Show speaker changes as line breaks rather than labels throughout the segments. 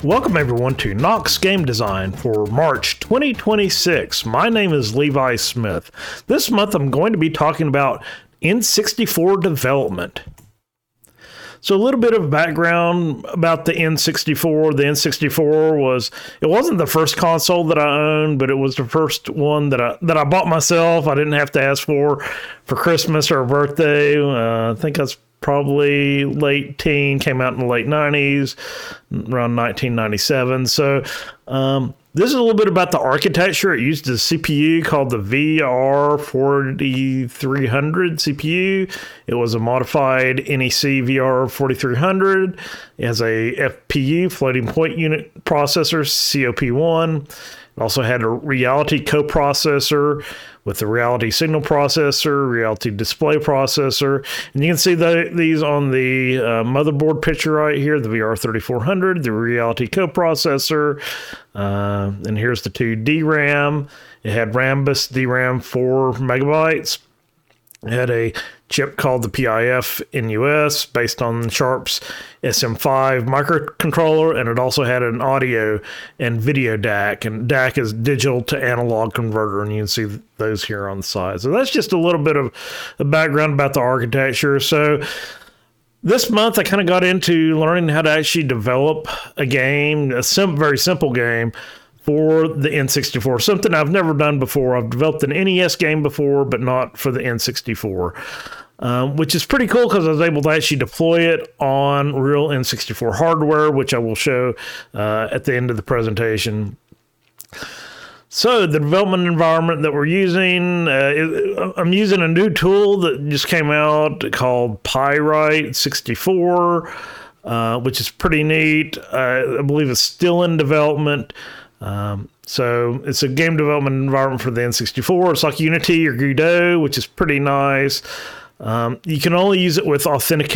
Welcome everyone to Knox Game Design for March 2026. My name is Levi Smith. This month I'm going to be talking about N64 development. So a little bit of background about the N64. The N64 wasn't the first console that I owned, but it was the first one that I bought myself. I didn't have to ask for Christmas or a birthday. I think that's probably late teen, came out in the late 90s, around 1997. So this is a little bit about the architecture. It used a CPU called the VR4300 CPU. It was a modified NEC VR4300. It has a FPU, floating point unit processor, COP1. It also had a reality coprocessor with the reality signal processor, reality display processor. And you can see these on the motherboard picture right here, the VR3400, the reality coprocessor. And here's the two DRAM. It had Rambus DRAM 4 megabytes. It had a chip called the PIF NUS based on Sharp's SM5 microcontroller, and it also had an audio and video DAC, and DAC is digital to analog converter, and you can see those here on the side. So that's just a little bit of the background about the architecture. So this month I kind of got into learning how to actually develop a game, very simple game for the N64, something I've never done before. I've developed an NES game before, but not for the N64, which is pretty cool because I was able to actually deploy it on real N64 hardware, which I will show at the end of the presentation. So the development environment that we're using, I'm using a new tool that just came out called Pyright 64, which is pretty neat. I believe it's still in development. So it's a game development environment for the N64. It's like Unity or Godot, which is pretty nice. You can only use it with authentic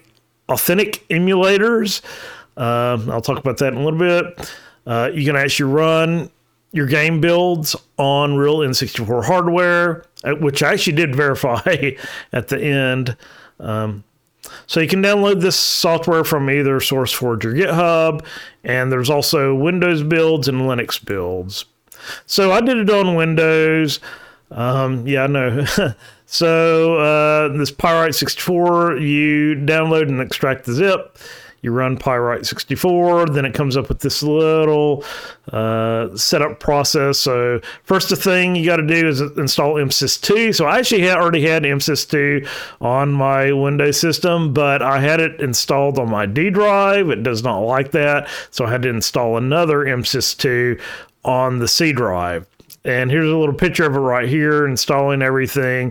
emulators. I'll talk about that in a little bit. You can actually run your game builds on real N64 hardware, which I actually did verify at the end. So you can download this software from either SourceForge or GitHub, and there's also Windows builds and Linux builds. So I did it on Windows. Yeah, I know. So this Pyright 64, you download and extract the zip. You run Pyright 64, then it comes up with this little setup process. So first thing you got to do is install MSys2. So I actually already had MSys2 on my Windows system, but I had it installed on my D drive. It does not like that, so I had to install another MSys2 on the C drive. And here's a little picture of it right here, installing everything.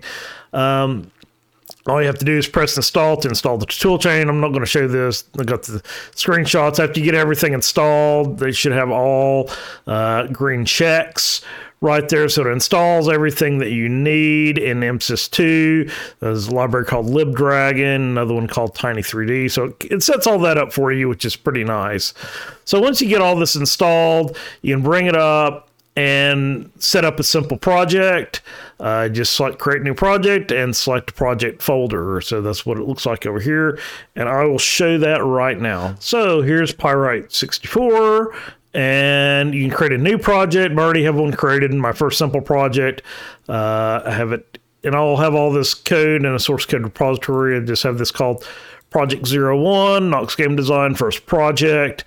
All you have to do is press install to install the toolchain. I'm not going to show this. I got the screenshots. After you get everything installed, they should have all green checks right there. So it installs everything that you need in MSys2. There's a library called LibDragon, another one called Tiny3D. So it sets all that up for you, which is pretty nice. So once you get all this installed, you can bring it up and set up a simple project. Just select create new project and select the project folder. So that's what it looks like over here. And I will show that right now. So here's Pyright 64, and you can create a new project. I already have one created in my first simple project. I have it, and I'll have all this code in a source code repository. I just have this called Project 01, Knox Game Design First Project,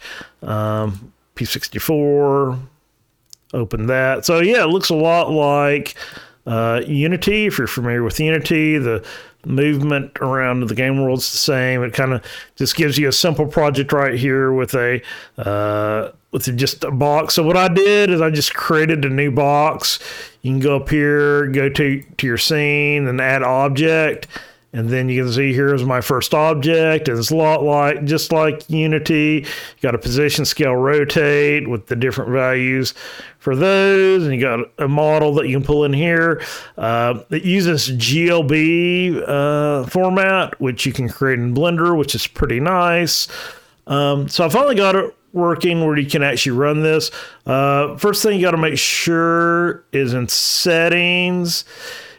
P64. Open that. So yeah, it looks a lot like Unity. If you're familiar with Unity, the movement around the game world's the same. It kind of just gives you a simple project right here with just a box. So what I did is I just created a new box. You can go up here, go to your scene and add object. And then you can see here's my first object. It's a lot just like Unity. You got a position, scale, rotate with the different values for those. And you got a model that you can pull in here. It uses GLB format, which you can create in Blender, which is pretty nice. So I finally got it working where you can actually run this. First thing you got to make sure is in settings.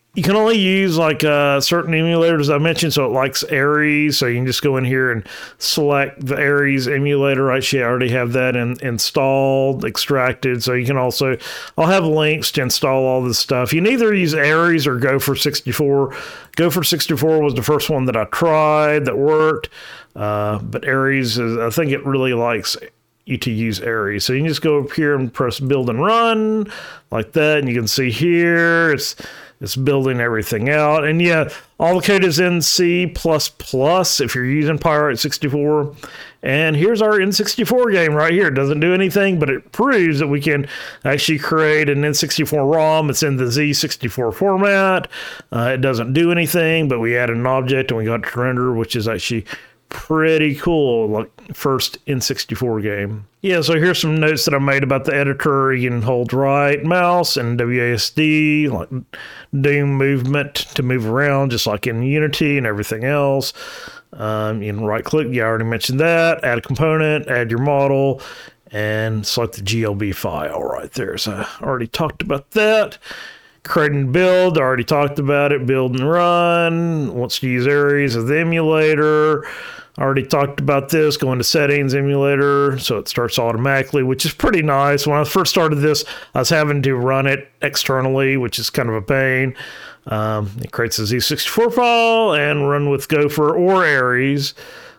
You can only use like certain emulators I mentioned, so it likes Ares. So you can just go in here and select the Ares emulator. Actually, I already have that installed, extracted. So you can also, I'll have links to install all this stuff. You can either use Ares or Gopher 64. Gopher 64 was the first one that I tried that worked, but Ares is, I think it really likes you to use Ares. So you can just go up here and press build and run like that, and you can see here it's building everything out. And yeah, all the code is in C++ if you're using Pyright 64. And here's our N64 game right here. It doesn't do anything, but it proves that we can actually create an N64 ROM. It's in the Z64 format. It doesn't do anything, but we added an object and we got it to render, which is actually pretty cool, like first N64 game. Yeah, so here's some notes that I made about the editor. You can hold right mouse and WASD, like Doom movement to move around, just like in Unity and everything else. You can right click, yeah, I already mentioned that, add a component, add your model, and select the GLB file right there. So I already talked about that. Create and build, I already talked about it. Build and run, wants to use Ares as the emulator. I already talked about this. Go into settings, emulator, so it starts automatically, which is pretty nice. When I first started this, I was having to run it externally, which is kind of a pain. It creates a Z64 file and run with Gopher or Ares.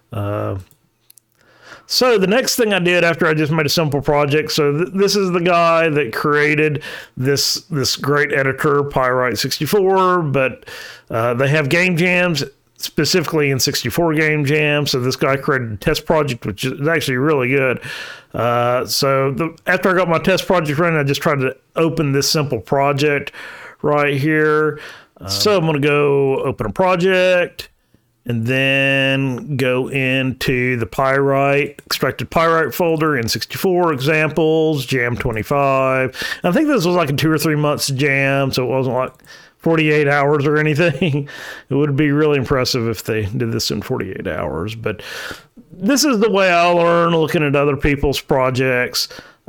So the next thing I did after I just made a simple project, so this is the guy that created this great editor, Pyright 64, but they have game jams, specifically in 64 game jam. So this guy created a test project, which is actually really good. So after I got my test project running, I just tried to open this simple project right here. So I'm going to go open a project and then go into the Pyright, extracted Pyright folder in 64 examples, jam 25. I think this was like a 2 or 3 months jam, so it wasn't like 48 hours or anything. It would be really impressive if they did this in 48 hours. But this is the way I learn, looking at other people's projects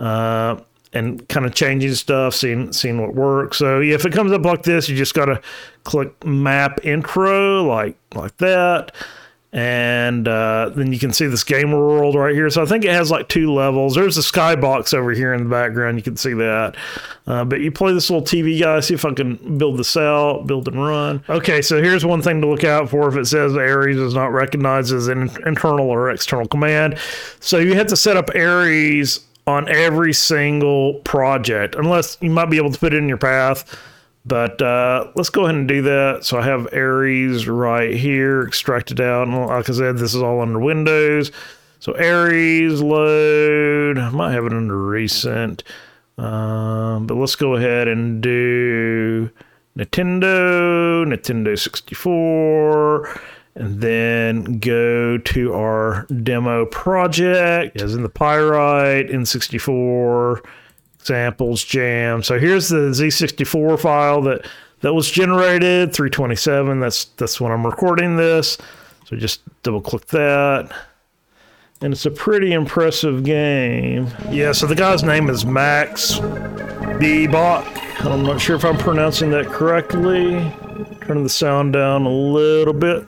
and kind of changing stuff, seeing what works. So yeah, if it comes up like this, you just got to click map intro like that. And then you can see this game world right here. So I think it has like 2 levels. There's a skybox over here in the background. You can see that. But you play this little TV guy. See if I can build this out, build and run. Okay, so here's one thing to look out for if it says Ares is not recognized as an internal or external command. So you have to set up Ares on every single project, unless you might be able to put it in your path. But let's go ahead and do that. So I have Ares right here, extracted out. And like I said, this is all under Windows. So Ares load, I might have it under recent. But let's go ahead and do Nintendo 64, and then go to our demo project, as in the Pyright, N64, examples, jam. So here's the Z64 file that was generated, 327. That's when I'm recording this. So just double click that. And it's a pretty impressive game. Yeah, so the guy's name is Max Bebach. I'm not sure if I'm pronouncing that correctly. Turning the sound down a little bit.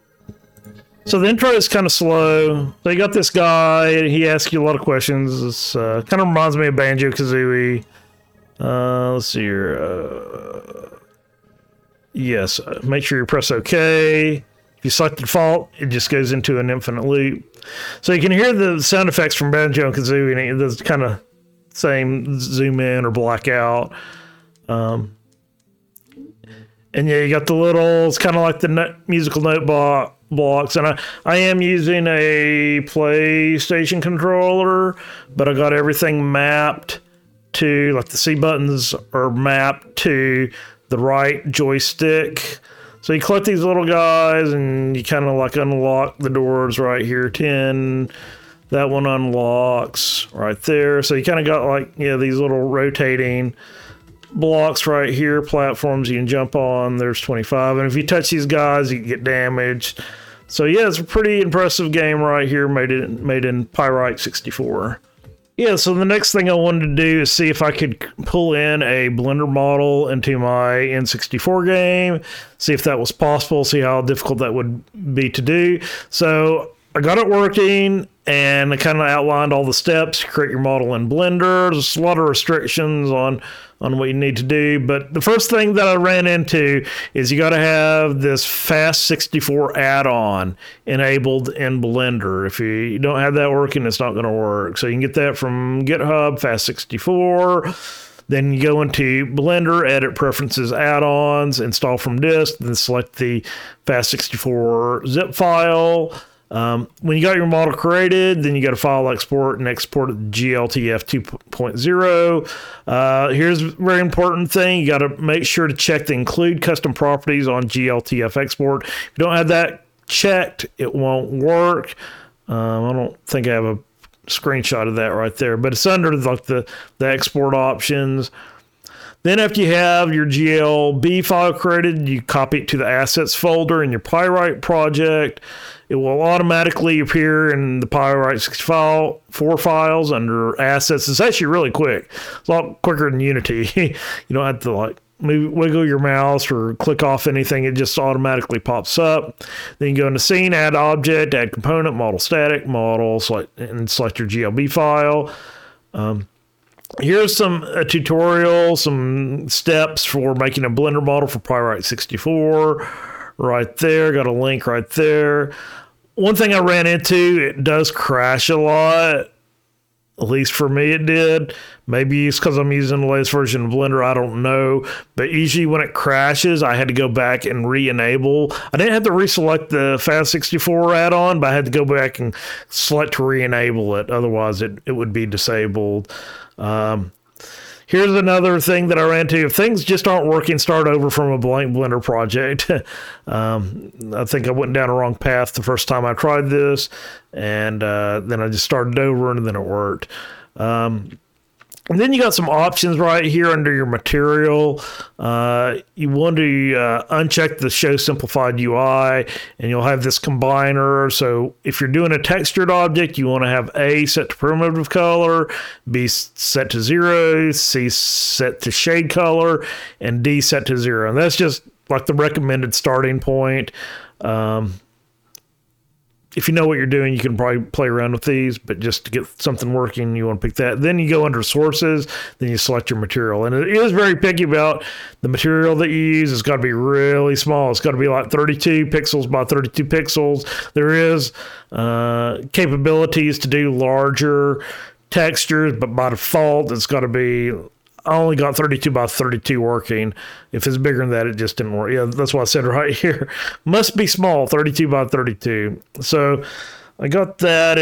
So the intro is kind of slow. So you got this guy, he asks you a lot of questions. This kind of reminds me of Banjo-Kazooie. Let's see here. Yes, make sure you press OK. If you select the default, it just goes into an infinite loop. So you can hear the sound effects from Banjo-Kazooie, and it does kind of same zoom in or black out. And yeah, you got the little, it's kind of like the musical note blocks, and I am using a PlayStation controller, but I got everything mapped to, like the C buttons are mapped to the right joystick. So you collect these little guys and you kind of like unlock the doors right here. 10, that one unlocks right there. So you kind of got like, yeah, these little rotating blocks right here, platforms you can jump on. There's 25, and if you touch these guys, you get damaged. So yeah, it's a pretty impressive game right here, made in Pyright 64. Yeah, so the next thing I wanted to do is see if I could pull in a Blender model into my N64 game, see if that was possible, see how difficult that would be to do. So I got it working, and I kind of outlined all the steps to create your model in Blender. There's a lot of restrictions on what you need to do, but the first thing that I ran into is you got to have this Fast64 add-on enabled in Blender. If you don't have that working, it's not going to work. So you can get that from GitHub, Fast64. Then you go into Blender, edit preferences, add-ons, install from disk, then select the Fast64 zip file. When you got your model created, then you got to file export and export it to GLTF 2.0. Here's a very important thing. You got to make sure to check the include custom properties on GLTF export. If you don't have that checked, it won't work. I don't think I have a screenshot of that right there, but it's under like the export options. Then after you have your GLB file created, you copy it to the assets folder in your Pyrite project. It will automatically appear in the Pyrite 64 files under assets. It's actually really quick. It's a lot quicker than Unity. You don't have to like wiggle your mouse or click off anything. It just automatically pops up. Then you go into scene, add object, add component, model static, model, select your GLB file. Here's some tutorial, some steps for making a Blender model for Pyrite 64. Right there, got a link right there. One thing I ran into, it does crash a lot. At least for me it did. Maybe it's because I'm using the latest version of Blender, I don't know. But usually when it crashes, I had to go back and re-enable. I didn't have to reselect the Fast64 add-on, but I had to go back and select to re-enable it. Otherwise, it would be disabled. Here's another thing that I ran into. If things just aren't working, start over from a blank Blender project. I think I went down a wrong path the first time I tried this, and then I just started over, and then it worked. And then you got some options right here under your material. You want to uncheck the show simplified UI, and you'll have this combiner. So if you're doing a textured object, you want to have A set to primitive color, B set to 0, C set to shade color, and D set to 0. And that's just like the recommended starting point. If you know what you're doing, you can probably play around with these, but just to get something working, you want to pick that. Then you go under sources, then you select your material. And it is very picky about the material that you use. It's got to be really small. It's got to be like 32 pixels by 32 pixels. There is capabilities to do larger textures, but by default, it's got to be... I only got 32 by 32 working. If it's bigger than that, it just didn't work. Yeah, that's what I said right here. Must be small, 32 by 32. So I got that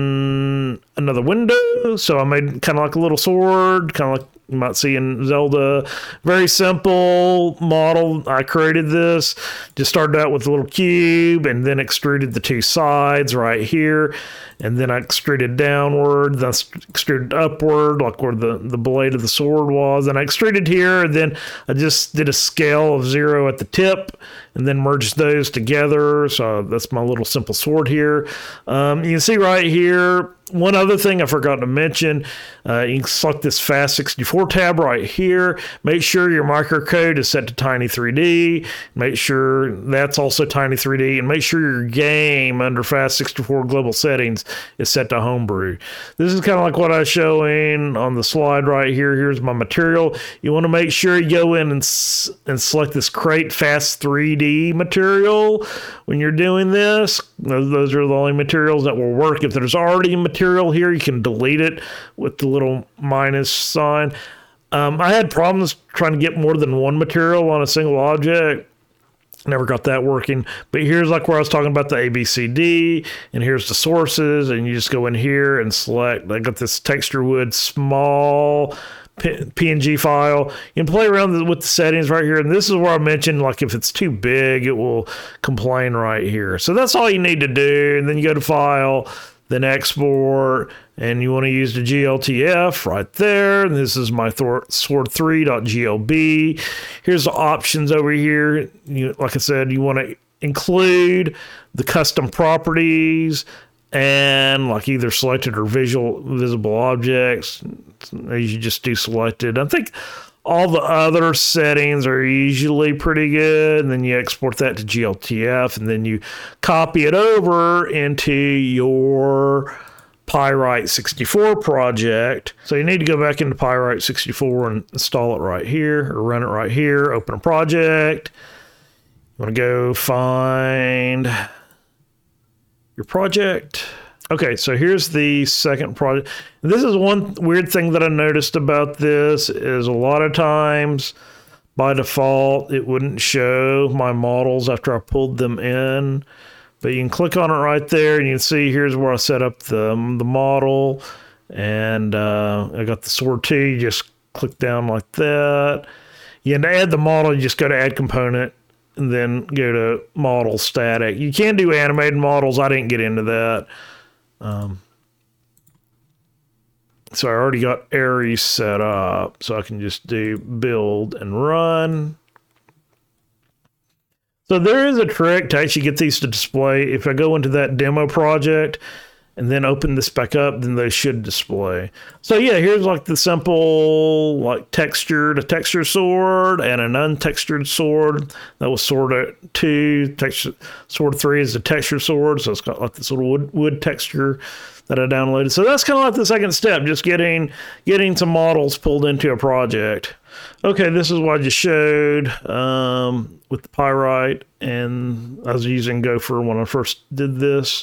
in another window. So I made kind of like a little sword, kind of like you might see in Zelda. Very simple model. I created this. Just started out with a little cube and then extruded the two sides right here. And then I extruded downward, then extruded upward, like where the blade of the sword was. And I extruded here, and then I just did a scale of 0 at the tip, and then merged those together. So that's my little simple sword here. You can see right here, one other thing I forgot to mention, you can select this Fast64 tab right here. Make sure your microcode is set to Tiny3D. Make sure that's also Tiny3D. And make sure your game under Fast64 global settings is set to Homebrew. This is kind of like what I was showing on the slide right here. Here's my material. You want to make sure you go in and select this Create Fast 3D material when you're doing this. Those are the only materials that will work. If there's already a material here, you can delete it with the little minus sign. I had problems trying to get more than one material on a single object. Never got that working. But here's like where I was talking about the ABCD, and here's the sources, and you just go in here and select. I got this texture wood small PNG file. You can play around with the settings right here, and this is where I mentioned like if it's too big, it will complain right here. So that's all you need to do, and then you go to File, then Export, and you want to use the GLTF right there. And this is my sword3.glb. Here's the options over here. Like I said, you want to include the custom properties, and like either selected or visible objects. You just do selected. I think all the other settings are usually pretty good. And then you export that to GLTF, and then you copy it over into your Pyright 64 project. So you need to go back into Pyright 64 and install it right here, or run it right here. Open a project. You want to go find your project. Okay, so here's the second project. This is one weird thing that I noticed about this is a lot of times by default it wouldn't show my models after I pulled them in. But you can click on it right there and you can see here's where I set up the model. And I got the sword 2. You just click down like that. You can add the model, you just go to add component and then go to model static. You can do animated models. I didn't get into that. So I already got Ares set up, so I can just do build and run. So there is a trick to actually get these to display. If I go into that demo project and then open this back up, then they should display. So yeah, here's like the simple like a texture sword and an untextured sword. That was sword 2. Sword 3 is the texture sword, so it's got like this little wood texture that I downloaded. So that's kind of like the second step, just getting some models pulled into a project. Okay, this is what I just showed with the Pyright, and I was using Gopher when I first did this.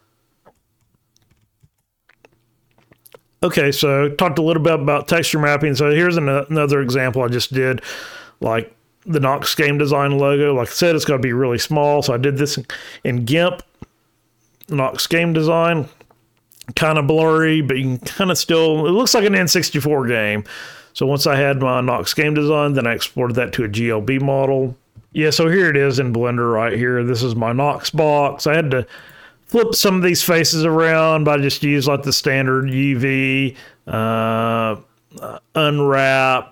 Okay, so talked a little bit about texture mapping. So here's another example I just did, like the Nox Game Design logo. Like I said, it's got to be really small. So I did this in GIMP, Nox Game Design. Kind of blurry, but you can kind of still, it looks like an N64 game. So once I had my Nox Game Design, then I exported that to a GLB model. Yeah, so here it is in Blender right here. This is my Nox box. I had to flip some of these faces around, but I just used like the standard UV, unwrap,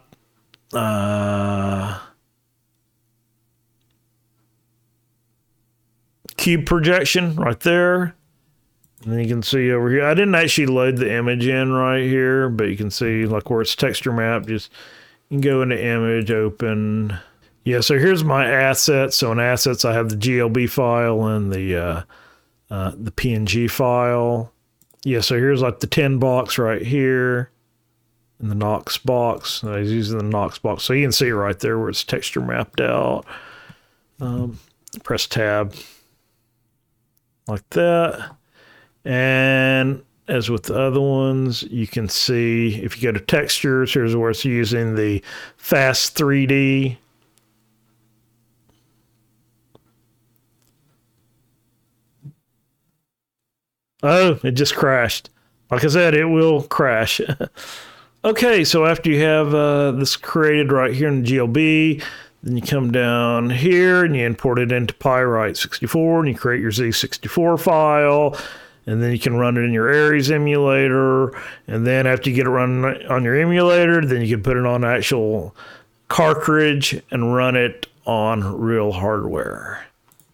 cube projection right there. And then you can see over here, I didn't actually load the image in right here, but you can see like where it's texture map, just you can go into image, open. Yeah, so here's my assets. So in assets, I have the GLB file and the PNG file. Yeah, so here's like the 10 box right here in the Nox box. I was using the Nox box. So you can see right there where it's texture mapped out. Press tab like that. And as with the other ones, you can see if you go to textures, here's where it's using the Fast 3D. Oh, it just crashed. Like I said, it will crash. Okay, so after you have this created right here in the GLB, then you come down here and you import it into Pyright 64 and you create your Z64 file. And then you can run it in your Ares emulator. And then after you get it running on your emulator, then you can put it on an actual cartridge and run it on real hardware.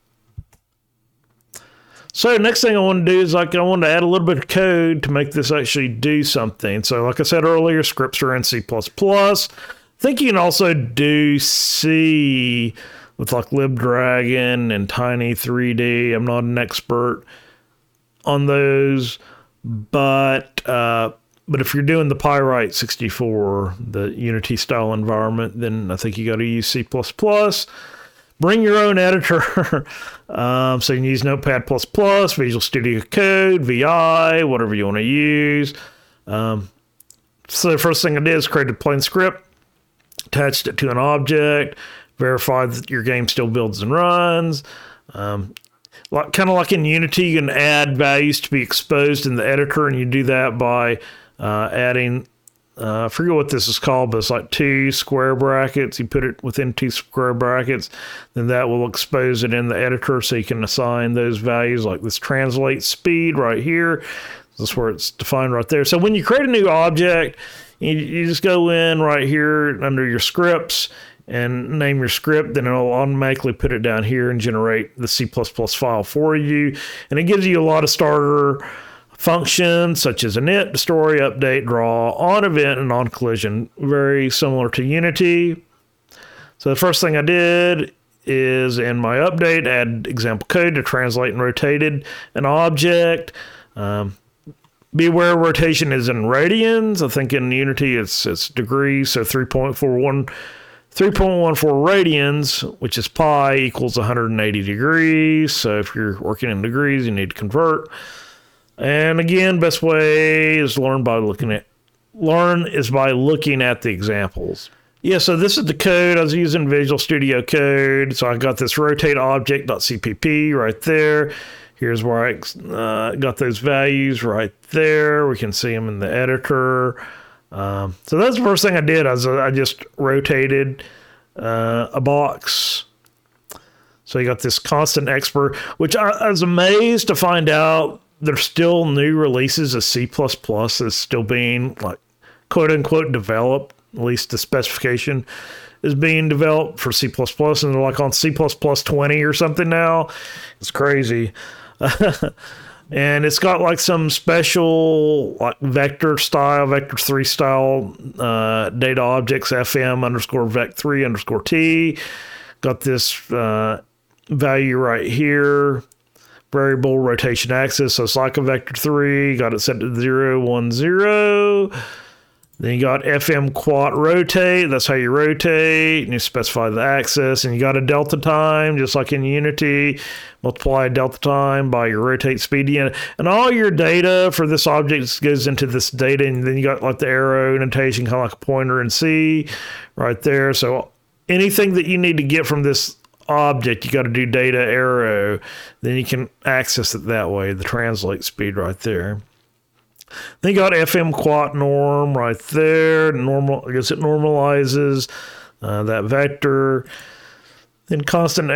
So next thing I want to do is I want to add a little bit of code to make this actually do something. So like I said earlier, scripts are in C++. I think you can also do C with like LibDragon and Tiny3D. I'm not an expert on those, but if you're doing the Pyright 64, the Unity style environment, then I think you got to use C++. Bring your own editor. So you can use Notepad++, Visual Studio Code, VI, whatever you want to use. So the first thing I did is create a plain script, attached it to an object, verified that your game still builds and runs. Kind of like in Unity, you can add values to be exposed in the editor, and you do that by adding, I forget what this is called, but it's like 2 square brackets. You put it within 2 square brackets, then that will expose it in the editor, so you can assign those values, like this translate speed right here. That's where it's defined right there. So when you create a new object, you just go in right here under your scripts, and name your script, then it'll automatically put it down here and generate the C++ file for you. And it gives you a lot of starter functions such as init, story, update, draw, on event, and on collision. Very similar to Unity. So the first thing I did is in my update, add example code to translate and rotate an object. Be aware rotation is in radians. I think in Unity it's degrees, so 3.14 radians, which is pi, equals 180 degrees. So if you're working in degrees, you need to convert. And again, best way is learn by looking at the examples. Yeah, so this is the code. I was using Visual Studio Code. So I got this rotate object.cpp right there. Here's where I got those values right there. We can see them in the editor. So that's the first thing I did. I just rotated a box. So you got this constant expert, which I was amazed to find out there's still new releases of C++ that's still being like quote unquote developed. At least the specification is being developed for C++, and they're like on C++ 20 or something now. It's crazy. And it's got like some special like vector 3 style data objects, fm underscore vec3 underscore t. Got this value right here, variable rotation axis. So it's like a vector 3, got it set to 0, 1, 0. Then you got FM quad rotate. That's how you rotate. And you specify the axis. And you got a delta time, just like in Unity. Multiply delta time by your rotate speed. And all your data for this object goes into this data. And then you got like the arrow notation, kind of like a pointer in C right there. So anything that you need to get from this object, you got to do data arrow. Then you can access it that way, the translate speed right there. Then you got FM quad norm right there. I guess it normalizes that vector. Then constant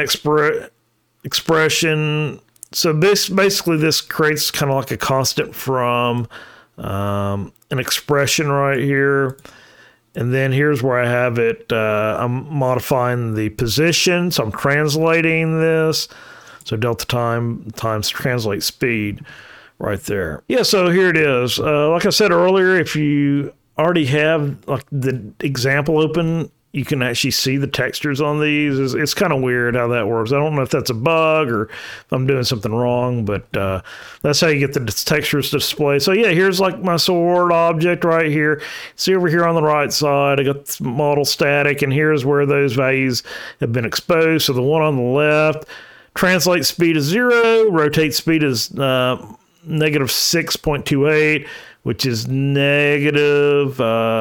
expression. So basically this creates kind of like a constant from an expression right here. And then here's where I have it. I'm modifying the position. So I'm translating this. So delta time times translate speed. Right there. Yeah, so here it is. Like I said earlier, if you already have like the example open, you can actually see the textures on these. It's kind of weird how that works. I don't know if that's a bug or if I'm doing something wrong, but that's how you get the textures to display. So yeah, here's like my sword object right here. See over here on the right side, I got the model static, and here's where those values have been exposed. So the one on the left, translate speed is 0, rotate speed is negative 6.28, which is negative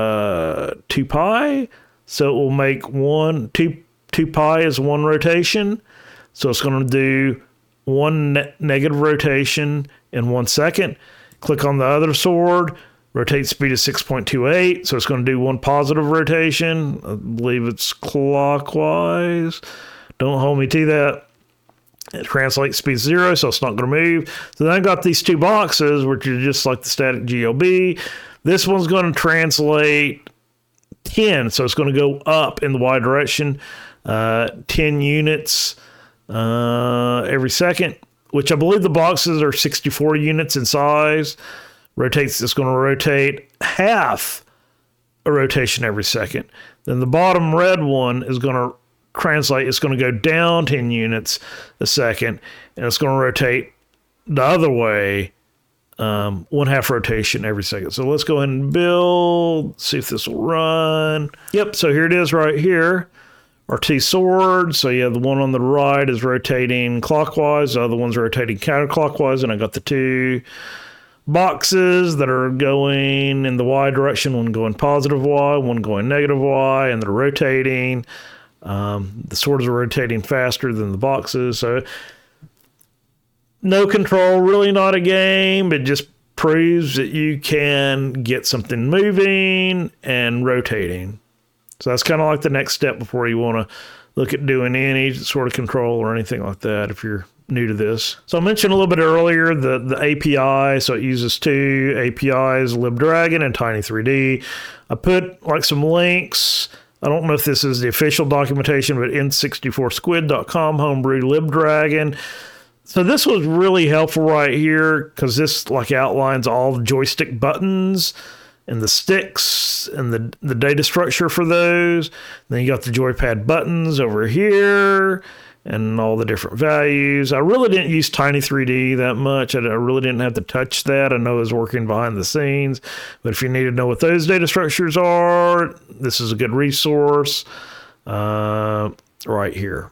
2 pi. So it will make 2 pi is one rotation. So it's going to do one negative rotation in 1 second. Click on the other sword. Rotate speed is 6.28. So it's going to do one positive rotation. I believe it's clockwise. Don't hold me to that. It translates speed 0, so it's not going to move. So then I got these two boxes, which are just like the static GLB. This one's going to translate 10, so it's going to go up in the Y direction, 10 units every second, which I believe the boxes are 64 units in size. It's going to rotate half a rotation every second. Then the bottom red one is going to translate, it's going to go down 10 units a second, and it's going to rotate the other way, 1/2 rotation every second. So let's go ahead and build, see if this will run. Yep, so here it is right here, our two swords. So yeah, the one on the right is rotating clockwise, the other one's rotating counterclockwise, and I got the two boxes that are going in the Y direction, one going positive Y, one going negative Y, and they're rotating. The swords are rotating faster than the boxes, so no control, really not a game. It just proves that you can get something moving and rotating. So that's kind of like the next step before you want to look at doing any sort of control or anything like that if you're new to this. So I mentioned a little bit earlier the API. So it uses two APIs, LibDragon and Tiny3D. I put like some links I don't know if this is the official documentation, but N64Squid.com, homebrew LibDragon. So this was really helpful right here because this like outlines all the joystick buttons and the sticks and the data structure for those. Then you got the joypad buttons over here and all the different values. I really didn't use Tiny3D that much. I really didn't have to touch that. I know it was working behind the scenes. But if you need to know what those data structures are, this is a good resource right here.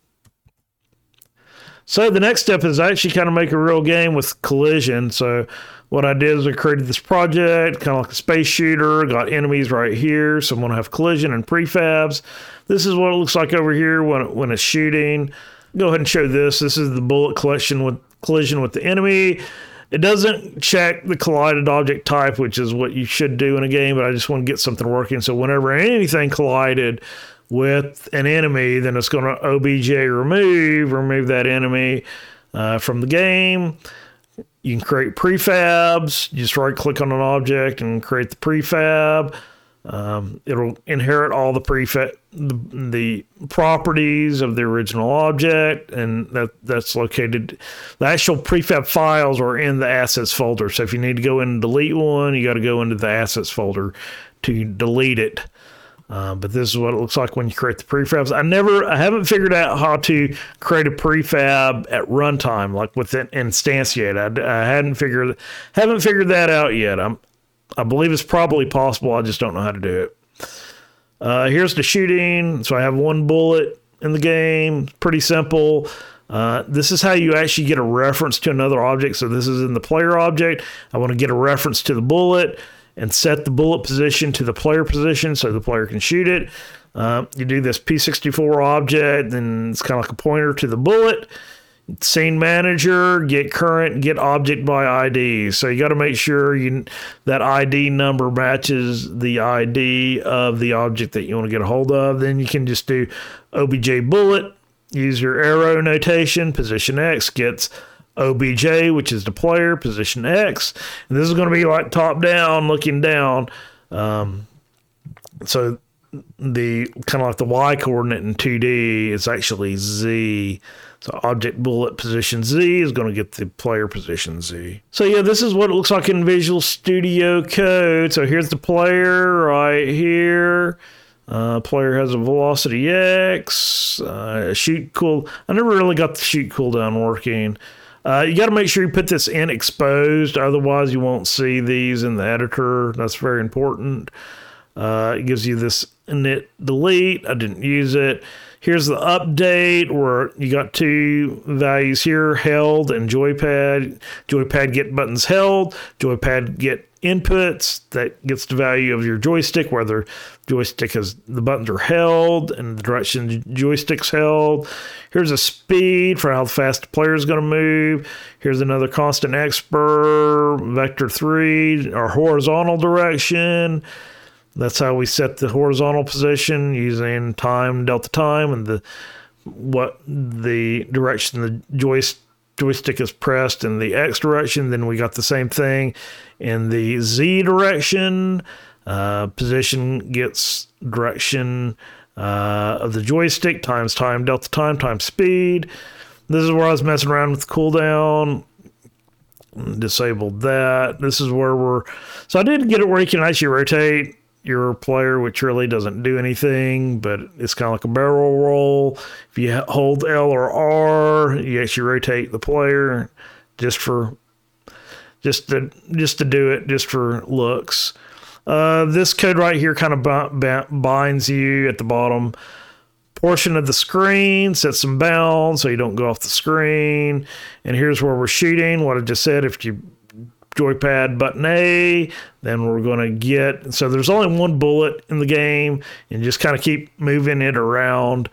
So the next step is actually kind of make a real game with Collision. So what I did is I created this project, kind of like a space shooter, got enemies right here. So I'm going to have Collision and prefabs. This is what it looks like over here when it's shooting. Go ahead and show this. This is the bullet collection with Collision with the enemy. It doesn't check the collided object type, which is what you should do in a game, but I just want to get something working. So whenever anything collided with an enemy, then it's going to OBJ remove that enemy from the game. You can create prefabs. You just right click on an object and create the prefab. It'll inherit all the properties of the original object, and that's located. The actual prefab files are in the assets folder. So if you need to go in and delete one, you got to go into the assets folder to delete it. But this is what it looks like when you create the prefabs. I haven't figured out how to create a prefab at runtime, like with it instantiate. I haven't figured that out yet. I believe it's probably possible. I just don't know how to do it. Here's the shooting. So I have one bullet in the game. Pretty simple. This is how you actually get a reference to another object. So this is in the player object. I want to get a reference to the bullet and set the bullet position to the player position so the player can shoot it. You do this P64 object, and it's kind of like a pointer to the bullet. Scene manager, get current, get object by ID. So you got to make sure that ID number matches the ID of the object that you want to get a hold of. Then you can just do OBJ bullet, use your arrow notation, position X gets OBJ, which is the player, position X. And this is going to be like top down, looking down. So the kind of like the Y coordinate in 2D is actually Z. So object bullet position Z is going to get the player position Z. So yeah, this is what it looks like in Visual Studio Code. So here's the player right here. Player has a velocity X. Shoot cool. I never really got the shoot cooldown working. You got to make sure you put this in exposed, otherwise you won't see these in the editor. That's very important. It gives you this init delete. I didn't use it. Here's the update where you got two values here, held and joypad. Joypad get buttons held. Joypad get inputs. That gets the value of your joystick, whether the buttons are held and the direction the joystick's held. Here's a speed for how fast the player is going to move. Here's another constant expr, vector 3, our horizontal direction. That's how we set the horizontal position using time, delta time, and the direction the joystick is pressed in the X direction. Then we got the same thing in the Z direction. Position gets direction of the joystick times time, delta time, times speed. This is where I was messing around with cooldown. Disabled that. This is where so I did get it where you can actually rotate your player, which really doesn't do anything, but it's kind of like a barrel roll. If you hold L or R, you actually rotate the player just to do it, just for looks. This code right here kind of binds you at the bottom portion of the screen, sets some bounds so you don't go off the screen. And here's where we're shooting. What I just said, if you joypad button A, then we're going to get, so there's only one bullet in the game, and just kind of keep moving it around.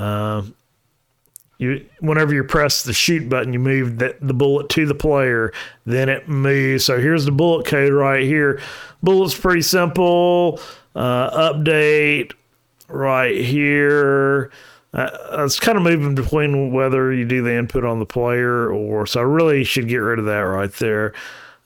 Whenever you press the shoot button, you move the bullet to the player, then it moves. So here's the bullet code right here. Bullet's pretty simple. Update right here. It's kind of moving between whether you do the input on the player or, so I really should get rid of that right there.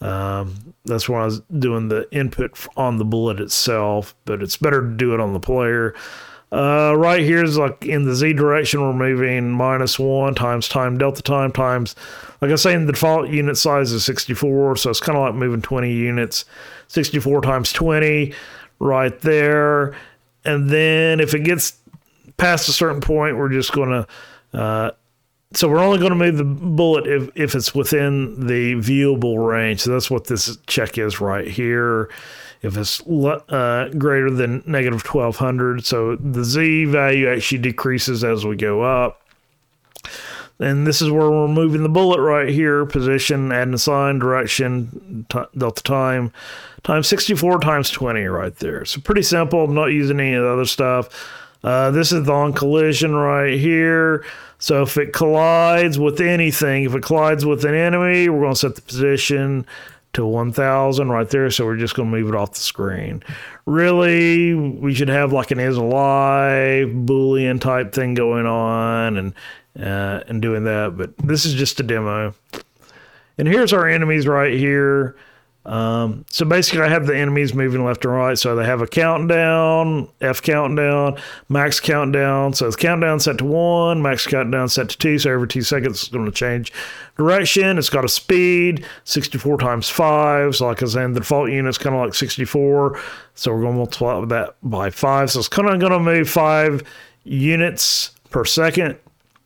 That's when I was doing the input on the bullet itself, but it's better to do it on the player. Right here is like in the Z direction, we're moving -1 times time delta time times, like I say, in the default unit size is 64, so it's kind of like moving 20 units. 64 times 20 right there. And then if it gets past a certain point, we're just going to, so we're only going to move the bullet if it's within the viewable range. So that's what this check is right here. If it's greater than -1200, so the Z value actually decreases as we go up. And this is where we're moving the bullet right here. Position, add and assign, direction, delta time, times 64 times 20 right there. So pretty simple. I'm not using any of the other stuff. This is the on collision right here. So if it collides with anything, if it collides with an enemy, we're going to set the position to 1000 right there. So we're just going to move it off the screen. Really, we should have like an is alive Boolean type thing going on and doing that. But this is just a demo. And here's our enemies right here. So basically I have the enemies moving left and right. So they have a countdown, F countdown, max countdown. So the countdown set to 1, max countdown set to 2. So every 2 seconds it's going to change direction. It's got a speed, 64 times 5. So like I was saying, the default unit's kind of like 64. So we're going to multiply that by 5. So it's kind of going to move 5 units per second.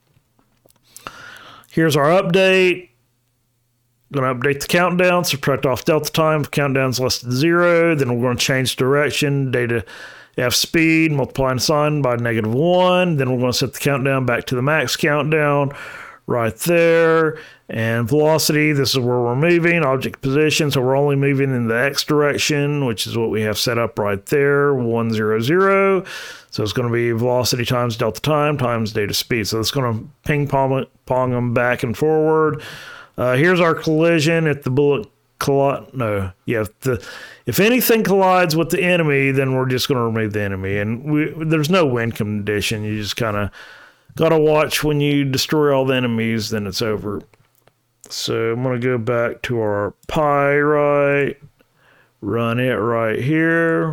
Here's our update. Going to update the countdown, subtract off delta time. If countdown's less than 0, then we're going to change direction, data F speed, multiply and assign by -1. Then we're going to set the countdown back to the max countdown right there. And velocity, this is where we're moving. Object position, so we're only moving in the X direction, which is what we have set up right there, 100. So it's going to be velocity times delta time times data speed. So it's going to ping pong them back and forward. Here's our collision. If the bullet if anything collides with the enemy, then we're just going to remove the enemy. And there's no win condition. You just kind of got to watch when you destroy all the enemies, then it's over. So I'm going to go back to our Pyrite, run it right here,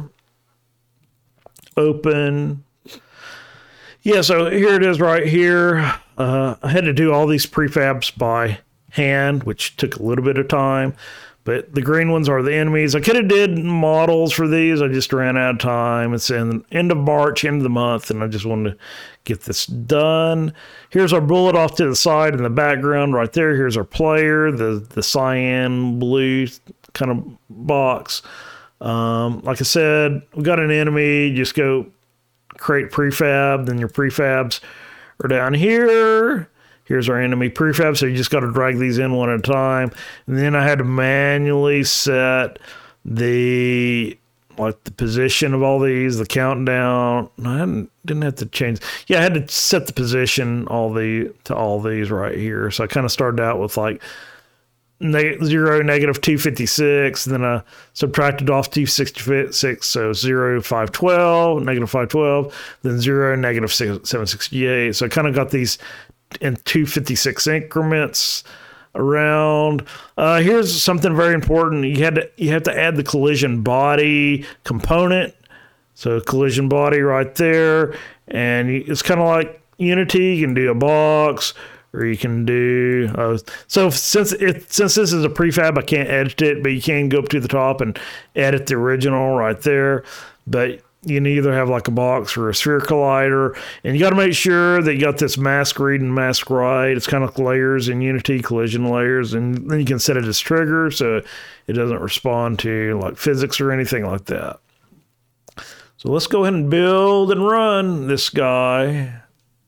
open. Yeah, so here it is right here. I had to do all these prefabs by hand, which took a little bit of time, but the green ones are the enemies. I could have did models for these. I just ran out of time. It's in end of March, end of the month, and I just wanted to get this done. Here's our bullet off to the side in the background right there. Here's our player, the cyan blue kind of box. Like I said, we got an enemy. Just go create prefab, then your prefabs are down here. Here's our enemy prefab, so you just got to drag these in one at a time. And then I had to manually set the position of all these, the countdown. I didn't have to change. Yeah, I had to set the position to all these right here. So I kind of started out with like 0, -256, and then I subtracted off 266, so 0, 512, -512, then 0, -768. So I kind of got these in 256 increments around. Here's something very important. You have to add the collision body component. So collision body right there, and it's kind of like Unity. You can do a box, or you can do. So since this is a prefab, I can't edit it, but you can go up to the top and edit the original right there. But you can either have like a box or a sphere collider, and you got to make sure that you got this mask read and mask write. It's kind of like layers in Unity, collision layers, and then you can set it as trigger so it doesn't respond to like physics or anything like that. So let's go ahead and build and run this guy.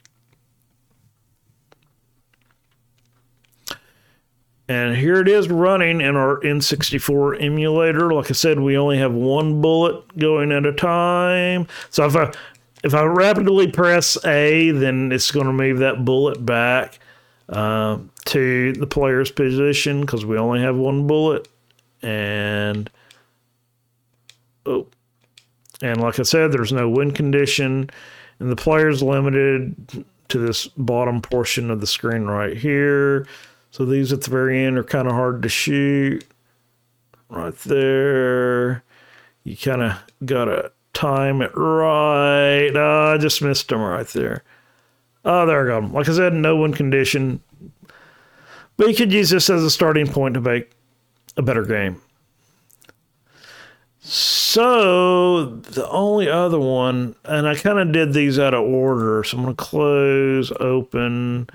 And here it is running in our N64 emulator. Like I said, we only have one bullet going at a time. So if I rapidly press A, then it's going to move that bullet back to the player's position because we only have one bullet. And like I said, there's no win condition. And the player's limited to this bottom portion of the screen right here. So these at the very end are kind of hard to shoot. right there. You kind of got to time it right. I just missed them right there. Oh, there I got them. Like I said, no win condition. But you could use this as a starting point to make a better game. So the only other one, and I kind of did these out of order. So I'm going to close, open,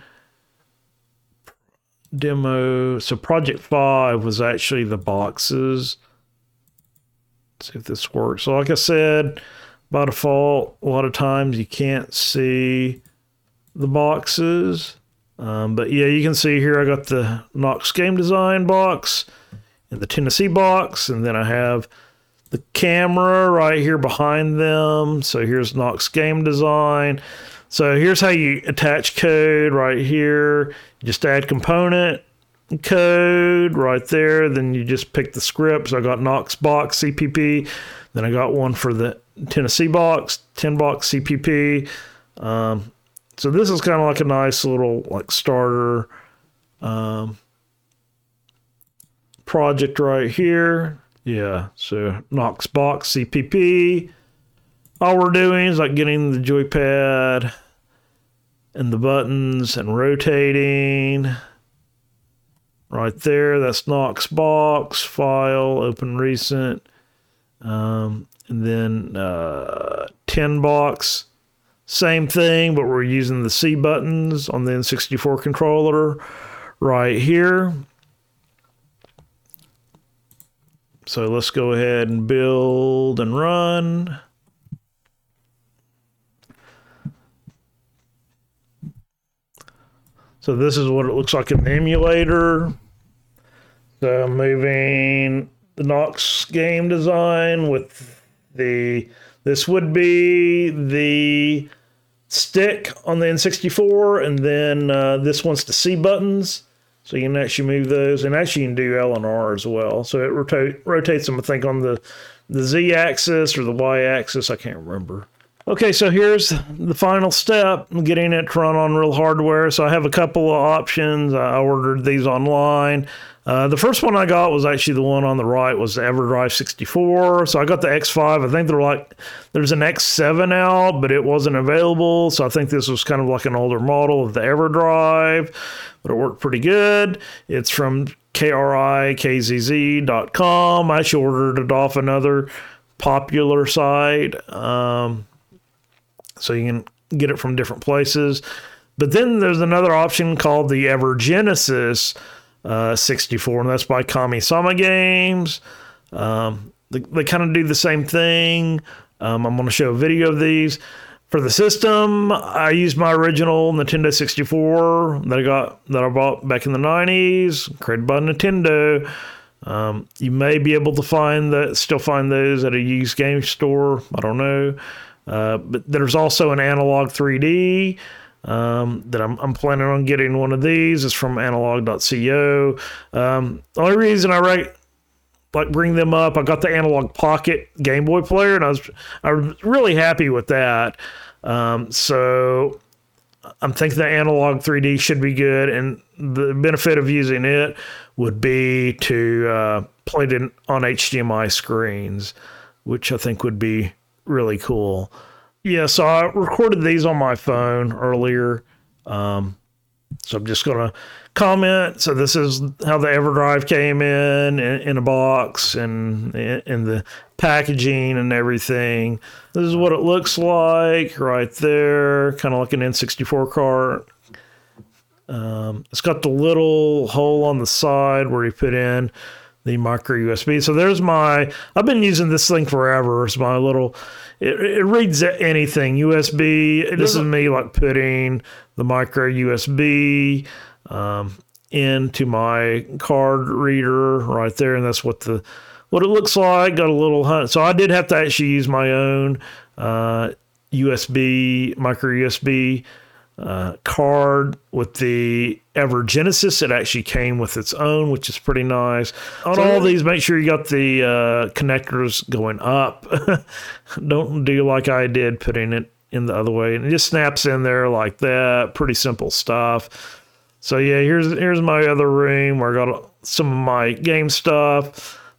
demo. So Project 5 was actually the boxes. Let's see if this works. So like I said, by default, a lot of times you can't see the boxes. But yeah, you can see here I got the Nox Game Design box and the Tennessee box, and then I have the camera right here behind them. So here's Nox Game Design. So here's how you attach code right here. You just add component code right there. Then you just pick the script. So I got Nox box CPP. Then I got one for the Tennessee box, 10 box CPP. So this is kind of like a nice little like starter project right here. Yeah, so Nox box CPP. All we're doing is like getting the joypad and the buttons and rotating. Right there, that's Nox box, file, open recent. And then 10 box. Same thing, but we're using the C buttons on the N64 controller right here. So let's go ahead and build and run. So this is what it looks like in the emulator. So I'm moving the Nox Game Design with this would be the stick on the N64, and then this one's the C buttons. So you can actually move those, and actually you can do L and R as well. So it rotates them, I think, on the Z axis or the Y axis. I can't remember. Okay, so here's the final step, getting it to run on real hardware. So I have a couple of options. I ordered these online. The first one I got was actually the one on the right, was the EverDrive 64. So I got the X5. I think there's an X7 out, but it wasn't available. So I think this was kind of like an older model of the EverDrive, but it worked pretty good. It's from krikzz.com. I actually ordered it off another popular site. So you can get it from different places. But then there's another option called the EverGenesis 64, and that's by Kami-sama Games. They kind of do the same thing. I'm going to show a video of these. For the system, I used my original Nintendo 64 that I bought back in the 90s, created by Nintendo. You may be able to still find those at a used game store. I don't know. But there's also an Analog 3D that I'm planning on getting one of these. It's from analog.co. The only reason I bring them up, I got the Analog Pocket Game Boy player, and I was really happy with that. So I'm thinking the Analog 3D should be good, and the benefit of using it would be to play it on HDMI screens, which I think would be really cool. Yeah, so I recorded these on my phone earlier. So I'm just going to comment. So this is how the EverDrive came in a box and in the packaging and everything. This is what it looks like right there, kind of like an N64 cart. It's got the little hole on the side where you put in the micro USB. So I've been using this thing forever. It's my little, it reads anything, USB. This is me like putting the micro USB into my card reader right there. And that's what it looks like. Got a little hunt. So I did have to actually use my own USB, micro USB card with the EverGenesis. It actually came with its own, which is pretty nice. On all these, make sure you got the connectors going up. Don't do like I did, putting it in the other way. And it just snaps in there like that. Pretty simple stuff. So yeah, here's my other room where I got some of my game stuff.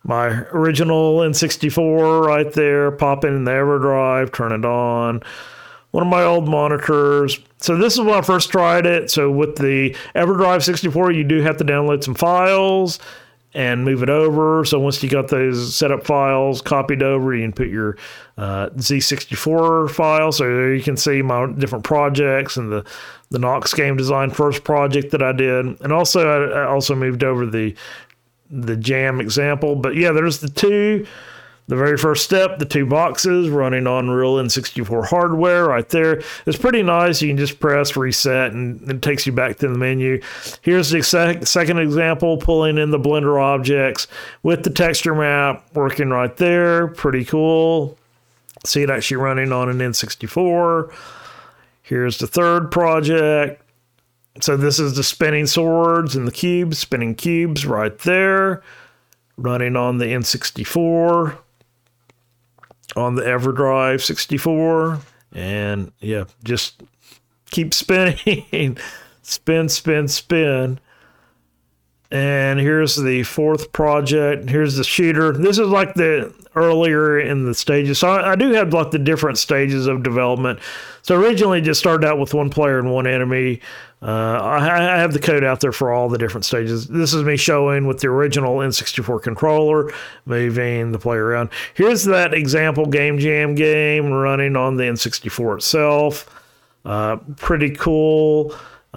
my original N64 right there, pop in the EverDrive, turn it on. One of my old monitors. So this is when I first tried it. So with the EverDrive 64, you do have to download some files and move it over. So once you got those setup files copied over, you can put your Z64 file. So there you can see my different projects and the Knox Game Design first project that I did. And also, I also moved over the Jam example. But yeah, there's the very first step, the two boxes running on real N64 hardware right there. It's pretty nice. You can just press reset and it takes you back to the menu. Here's the second example, pulling in the Blender objects with the texture map working right there. Pretty cool. See it actually running on an N64. Here's the third project. So this is the spinning swords and the cubes, spinning cubes right there, running on the N64. On the EverDrive 64, and yeah, just keep spinning. spin. And here's the fourth project. Here's the shooter. This is like the earlier in the stages. So I do have like the different stages of development. So originally just started out with one player and one enemy. I have the code out there for all the different stages. This is me showing with the original N64 controller, moving the player around. Here's that example Game Jam game running on the N64 itself. Pretty cool.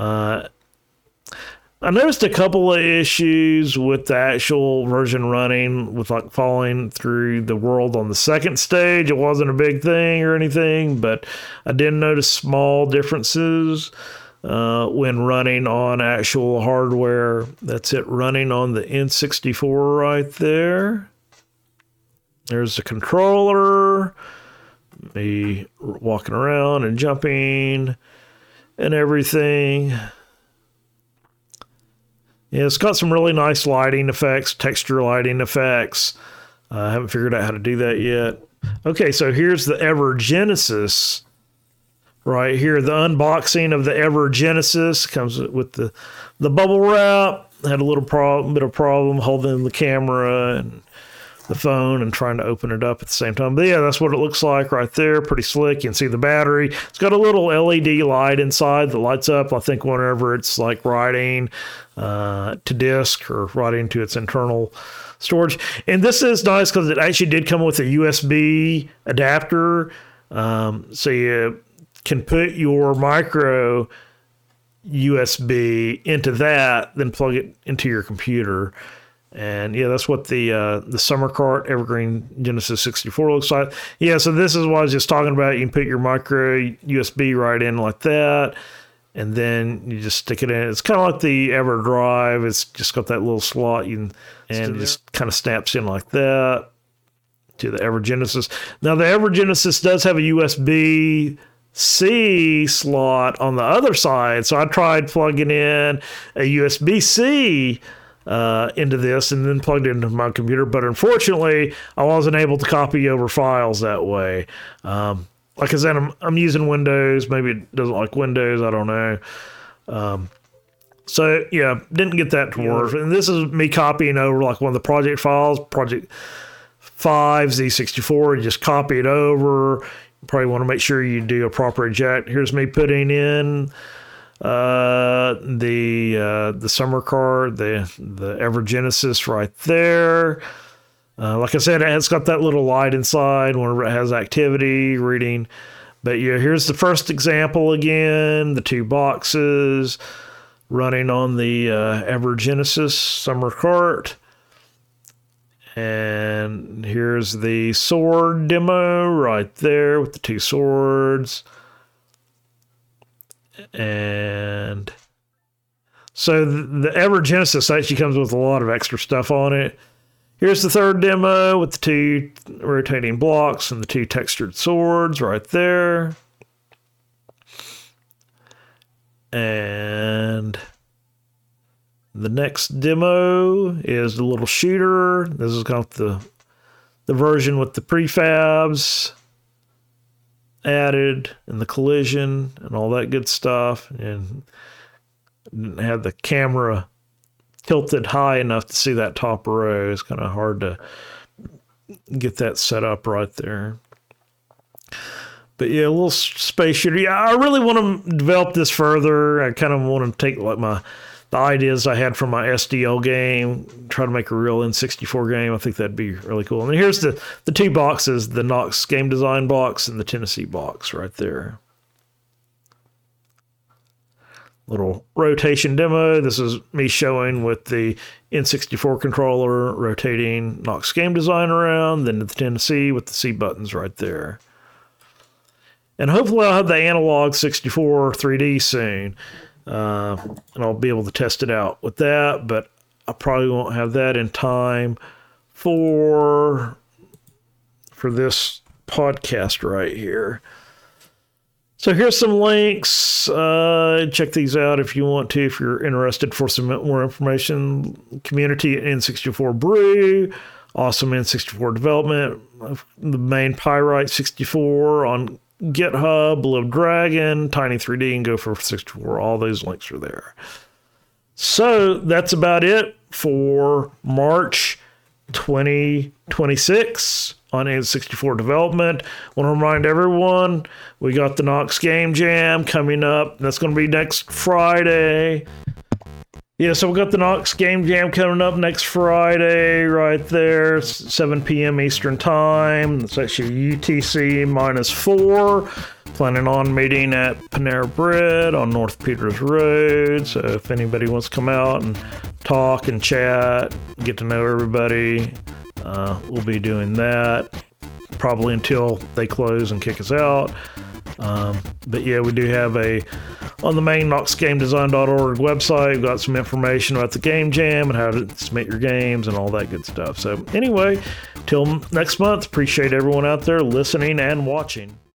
I noticed a couple of issues with the actual version running with like falling through the world on the second stage. It wasn't a big thing or anything, but I did notice small differences when running on actual hardware. That's it, running on the N64 right there. There's the controller, me walking around and jumping and everything. Yeah, it's got some really nice lighting effects, texture lighting effects. I haven't figured out how to do that yet. Okay, so here's the EverGenesis right here. The unboxing of the EverGenesis comes with the bubble wrap. Had a little bit of problem holding the camera and the phone and trying to open it up at the same time. But yeah, that's what it looks like right there. Pretty slick. You can see the battery. It's got a little LED light inside that lights up, I think, whenever it's like writing to disk or writing to its internal storage. And this is nice because it actually did come with a USB adapter. So you can put your micro USB into that, then plug it into your computer. And yeah, that's what the Summer Cart Evergreen Genesis 64 looks like. Yeah, so this is what I was just talking about. You can put your micro USB right in like that, and then you just stick it in. It's kind of like the EverDrive. It's just got that little slot, and it just kind of snaps in like that to the EverGenesis. Now, the EverGenesis does have a USB-C slot on the other side, so I tried plugging in a USB-C into this and then plugged it into my computer. But unfortunately, I wasn't able to copy over files that way. Like I said, I'm using Windows. Maybe it doesn't like Windows. I don't know. So yeah, didn't get that to work. And this is me copying over like one of the project files, Project 5, Z64. You just copy it over. You probably want to make sure you do a proper eject. Here's me putting in the Summer Cart, the EverGenesis right there. Like I said, it's got that little light inside whenever it has activity reading. But yeah, here's the first example again, the two boxes running on the EverGenesis Summer Cart. And here's the sword demo right there with the two swords. And so the EverGenesis actually comes with a lot of extra stuff on it. Here's the third demo with the two rotating blocks and the two textured swords right there. And the next demo is the little shooter. This is got the version with the prefabs added and the collision and all that good stuff, and didn't have the camera tilted high enough to see that top row. It's kind of hard to get that set up right there. But yeah, a little space shooter. Yeah, I really want to develop this further. I kind of want to take like the ideas I had from my SDL game, try to make a real N64 game. I think that'd be really cool. And here's the two boxes, the Nox Game Design box and the Tennessee box right there. Little rotation demo. This is me showing with the N64 controller, rotating Nox Game Design around, then the Tennessee with the C buttons right there. And hopefully I'll have the Analog 64 3D soon. And I'll be able to test it out with that, but I probably won't have that in time for this podcast right here. So here's some links. Check these out if you want to, if you're interested for some more information. Community at N64 Brew, awesome N64 development, the main Pyrite 64 on GitHub, Blue Dragon, Tiny 3D, and Gopher 64. All those links are there. So that's about it for March 2026 on N64 development. I want to remind everyone we got the Nox Game Jam coming up. That's going to be next Friday. Yeah, so we got the Nox Game Jam coming up next Friday right there, 7 p.m. Eastern Time. It's actually UTC -4. Planning on meeting at Panera Bread on North Peters Road. So if anybody wants to come out and talk and chat, get to know everybody, we'll be doing that probably until they close and kick us out. But yeah, we do have on the main noxgamedesign.org website, we've got some information about the Game Jam and how to submit your games and all that good stuff. So anyway, till next month, appreciate everyone out there listening and watching.